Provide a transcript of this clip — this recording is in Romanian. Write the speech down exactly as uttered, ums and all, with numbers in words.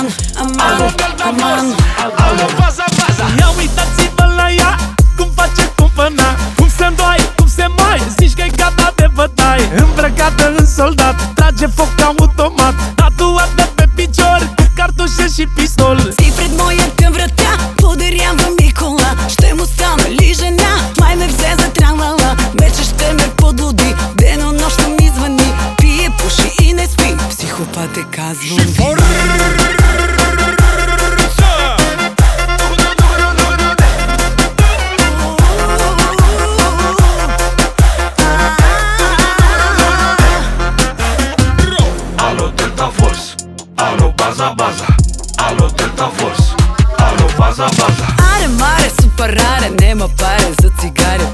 aman, aman, aman. Alo, baza, baza. Ia uitați-vă la ea, cum face cumpăna, cum se îndoi, cum se mai, zici că-i gata de bătaie. Îmbrăcată în soldat, trage foc automat, tatuată pe picior, cu cartușe și pistol. Си пред моята врата, подарявам ми кола. Ще му стана ли жена, май ме взе за тралала. Вече ще ме подлуди, денонощно ми звъни. Пие, пуши и не спи, психопат е казвам. Alo, Delta Force, alo, baza, baza. Alo, Delta Force, alo, baza, baza. Аре, маре, супер раре, нема паре за цигаре.